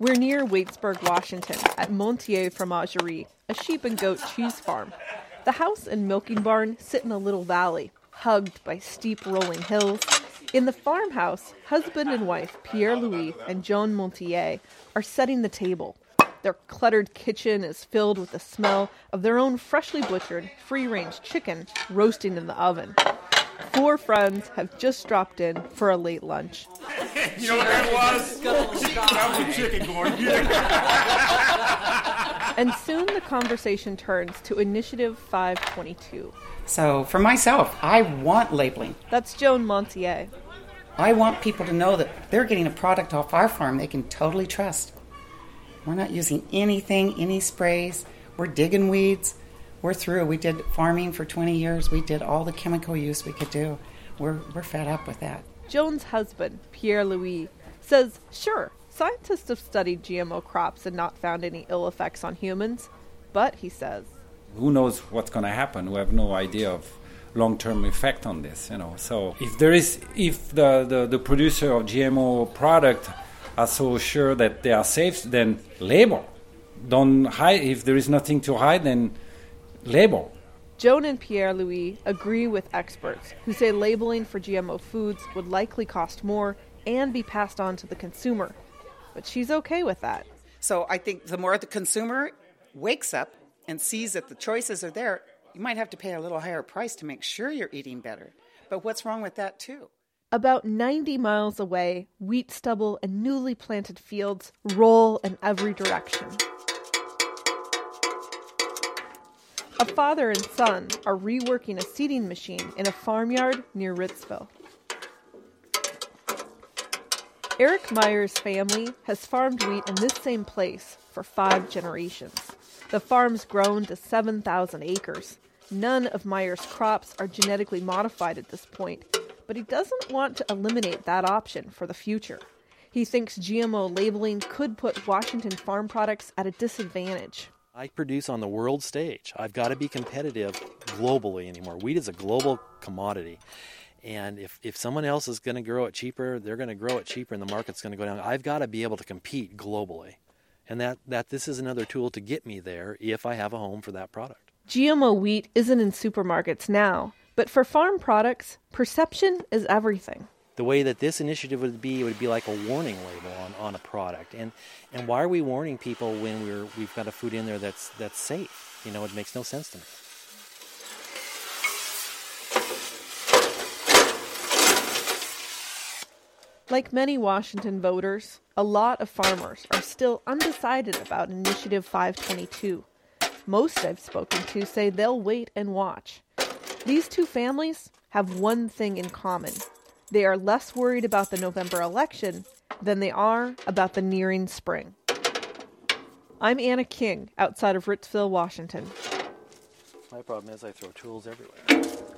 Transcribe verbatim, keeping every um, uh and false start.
We're near Waitsburg, Washington, at Montier Fromagerie, a sheep and goat cheese farm. The house and milking barn sit in a little valley, hugged by steep rolling hills. In the farmhouse, husband and wife, Pierre-Louis and Joan Montier, are setting the table. Their cluttered kitchen is filled with the smell of their own freshly butchered, free-range chicken roasting in the oven. Four friends have just dropped in for a late lunch. You know what that was? That was a chicken, Gordon. And soon the conversation turns to Initiative five twenty-two. So for myself, I want labeling. That's Joan Montier. I want people to know that they're getting a product off our farm they can totally trust. We're not using anything, any sprays. We're digging weeds. We're through. We did farming for twenty years. We did all the chemical use we could do. We're we're fed up with that. Joan's husband, Pierre-Louis, says, sure, scientists have studied G M O crops and not found any ill effects on humans. But, he says, who knows what's going to happen? We have no idea of long-term effect on this, you know. So if there is, if the, the, the producer of G M O product are so sure that they are safe, then label. Don't hide. If there is nothing to hide, then label. Joan and Pierre-Louis agree with experts who say labeling for G M O foods would likely cost more and be passed on to the consumer. But she's okay with that. So I think the more the consumer wakes up and sees that the choices are there, you might have to pay a little higher price to make sure you're eating better. But what's wrong with that, too? About ninety miles away, wheat stubble and newly planted fields roll in every direction. A father and son are reworking a seeding machine in a farmyard near Ritzville. Eric Meyer's family has farmed wheat in this same place for five generations. The farm's grown to seven thousand acres. None of Meyer's crops are genetically modified at this point, but he doesn't want to eliminate that option for the future. He thinks G M O labeling could put Washington farm products at a disadvantage. I produce on the world stage. I've got to be competitive globally anymore. Wheat is a global commodity. And if, if someone else is going to grow it cheaper, they're going to grow it cheaper and the market's going to go down. I've got to be able to compete globally. And that, that this is another tool to get me there if I have a home for that product. G M O wheat isn't in supermarkets now, but for farm products, perception is everything. The way that this initiative would be, it would be like a warning label on, on a product. And and why are we warning people when we're we've got a food in there that's that's safe? You know, it makes no sense to me. Like many Washington voters, a lot of farmers are still undecided about Initiative five twenty-two. Most I've spoken to say they'll wait and watch. These two families have one thing in common. They are less worried about the November election than they are about the nearing spring. I'm Anna King, outside of Ritzville, Washington. My problem is I throw tools everywhere.